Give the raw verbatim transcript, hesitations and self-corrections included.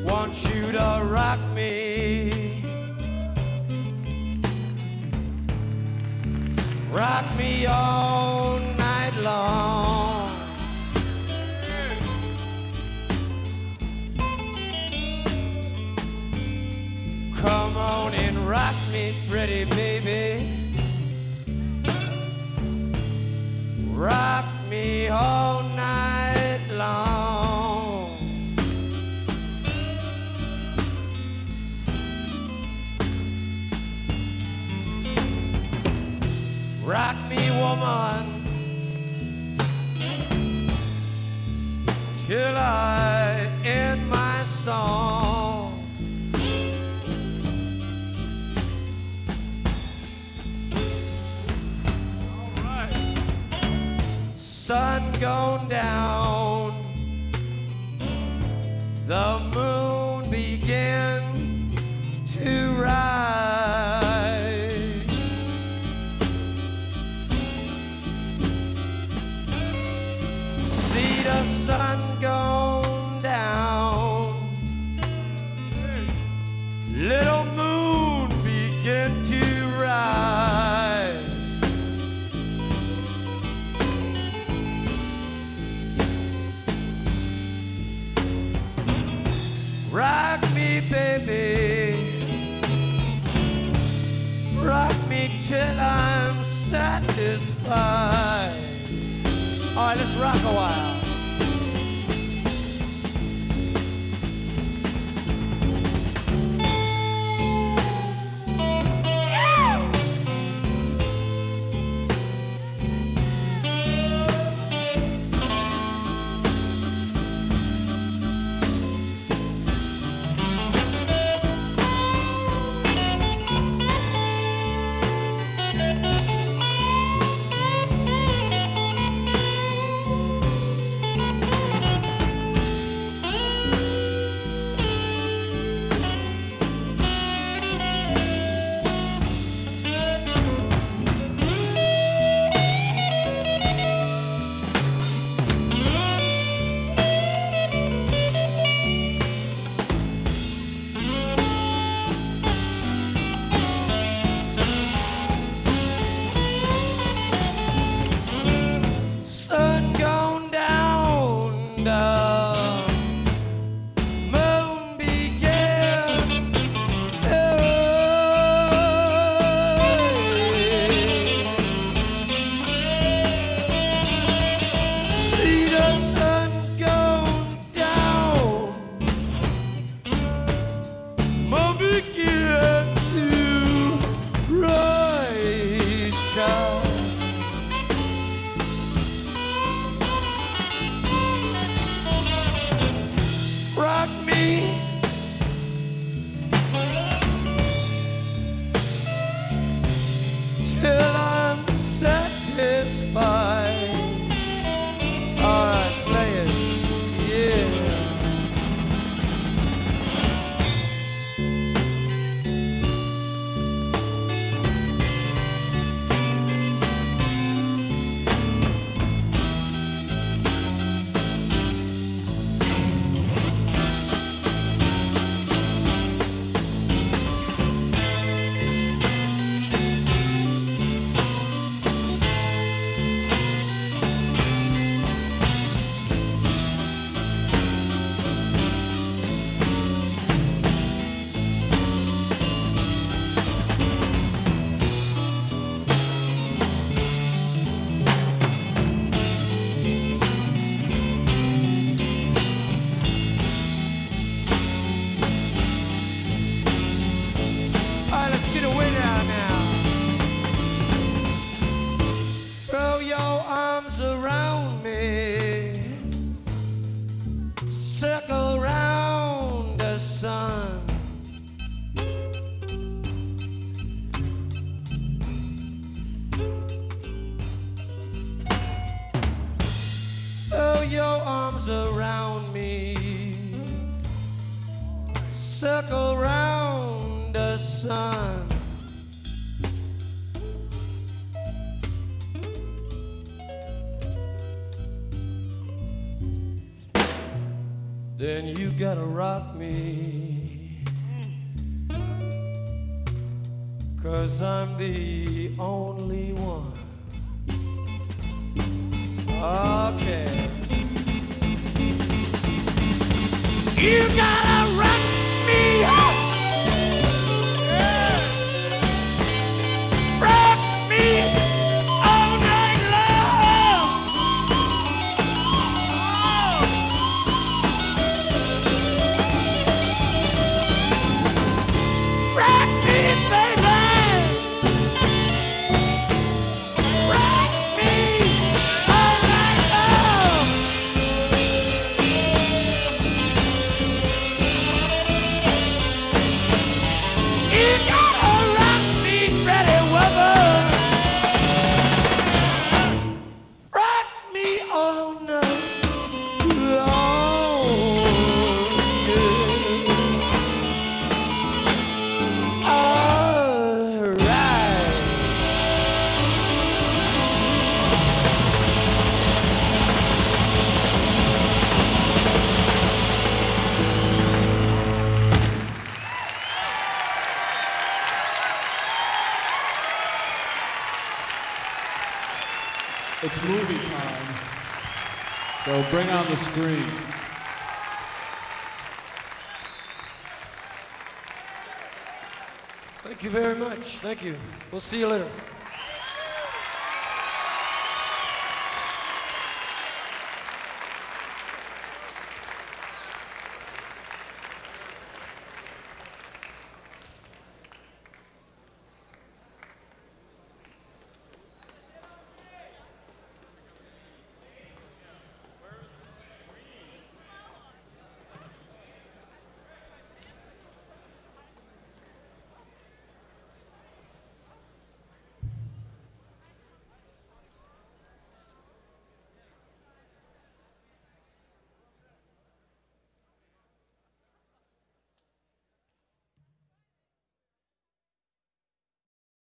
want you to rock me, rock me all night long. Come on and rock me, pretty baby, rock me all night long. Rock me, woman, till I end my song. All right. Sun gone down, the moon began to rise. See the sun gone down, little moon begin to rise. Rock me, baby, rock me till I'm satisfied. All right, let's rock a while. Sun gone down, the moon began to rise. See the sun gone down, moon began to rise, child. Rock me, till I'm satisfied. All right, play it, yeah. All right, let's get away now, now. Throw your arms around me, circle round the sun. Throw your arms around me, circle round the sun. then you gotta rock me, 'cause I'm the only one. Okay. You gotta rock me up. Yeah. Rock me all night long. Oh. Rock me, baby. Rock me all night long. You gotta rock me, pretty woman. Rock me all night long. Yeah. All right. It's movie time. So bring on the screen. Thank you very much. Thank you. We'll see you later.